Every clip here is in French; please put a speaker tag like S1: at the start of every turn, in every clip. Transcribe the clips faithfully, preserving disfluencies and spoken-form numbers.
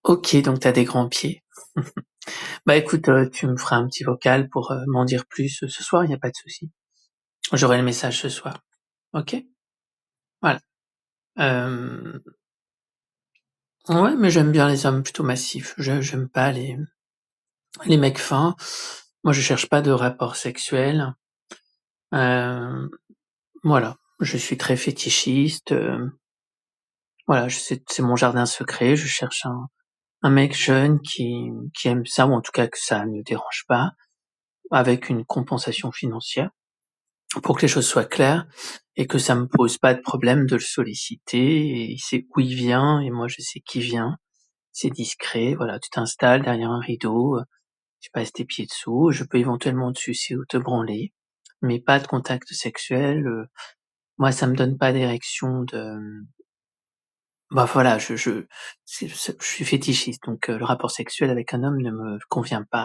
S1: OK, donc tu as des grands pieds. Bah, écoute, heu, tu me feras un petit vocal pour, heu, m'en dire plus, heu, ce soir, il y a pas de souci. J'aurai le message ce soir. OK? Voilà. Hem ouais, mais j'aime bien les hommes plutôt massifs. Je j'aime pas les les mecs fins. Moi, je cherche pas de rapport sexuel. Hem, voilà, je suis très fétichiste, hem voilà, je c'est c'est mon jardin secret. Je cherche un un mec jeune qui qui aime ça ou en tout cas que ça ne dérange pas, avec une compensation financière. Pour que les choses soient claires et que ça me pose pas de problème de le solliciter et il sait où il vient et moi je sais qui vient. C'est discret, voilà, tu t'installes derrière un rideau, heu, tu passes tes pieds dessous, je peux éventuellement te sucer ou te branler, mais pas de contact sexuel, heu, moi ça me donne pas d'érection de, mmh bah, voilà, je je c'est ce je suis fétichiste donc heu, le rapport sexuel avec un homme ne me convient pas.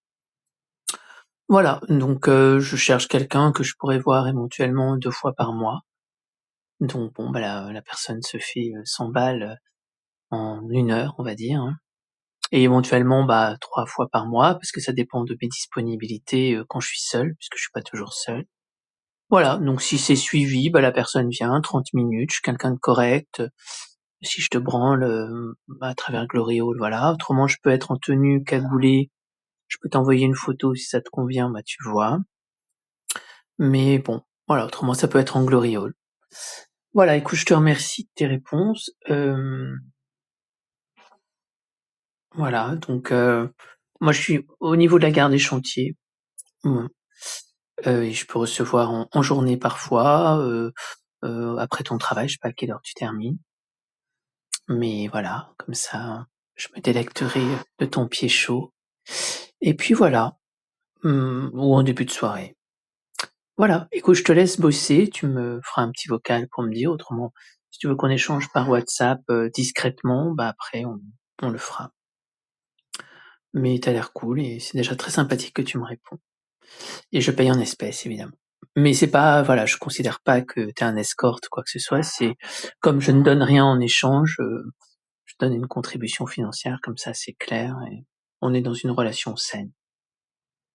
S1: Voilà, donc heu, je cherche quelqu'un que je pourrais voir éventuellement deux fois par mois. Donc bon, bah, la la personne se fait, heu, cent balles, heu, en une heure, on va dire, hein et éventuellement, bah, trois fois par mois parce que ça dépend de mes disponibilités, heu, quand je suis seul, puisque je suis pas toujours seul. Voilà, donc si c'est suivi, bah, la personne vient trente minutes, je suis quelqu'un de correct, heu, si je te branle, hem, à travers Gloriole, voilà. Autrement, je peux être en tenue cagoulée, je peux t'envoyer une photo si ça te convient, bah, tu vois. Mais bon, voilà, autrement ça peut être en Gloriole. Voilà, écoute, je te remercie de tes réponses, hem Voilà, donc heu, moi je suis au niveau de la gare des Chantiers. Mmh. Heu et je peux recevoir en en journée parfois, heu heu, après ton travail, je sais pas à quelle heure tu termines. Mais voilà, comme ça, je me délecterai, heu, de ton pied chaud et puis voilà, mmh, ou en début de soirée. Voilà, écoute, je te laisse bosser, tu me feras un petit vocal pour me dire, autrement, si tu veux qu'on échange par WhatsApp, heu, discrètement, bah, après on on le fera. Mais tu as l'air cool et c'est déjà très sympathique que tu me réponds et je paye en espèces, évidemment. Mais c'est pas voilà, je considère pas que tu es un escort ou quoi que ce soit, c'est comme je ne donne rien en échange, heu, je donne une contribution financière comme ça c'est clair et on est dans une relation saine.